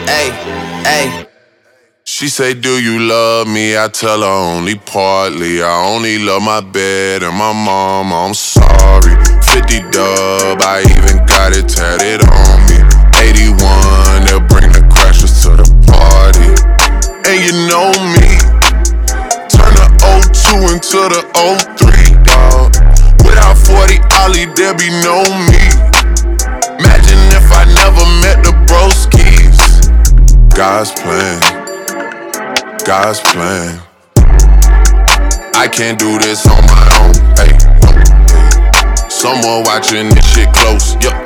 Ay, ay. She say, do you love me? I tell her only partly. I only love my bed and my mom, I'm sorry. 50 dub, I even got it tatted on me. 81, they'll bring the crashers to the party. And you know me, turn the 02 into the 03, dawg. Without 40 Ollie, there be no me. Imagine if I never met the broskies. God's plan, God's plan. I can't do this on my own, hey. Someone watching this shit close, yup.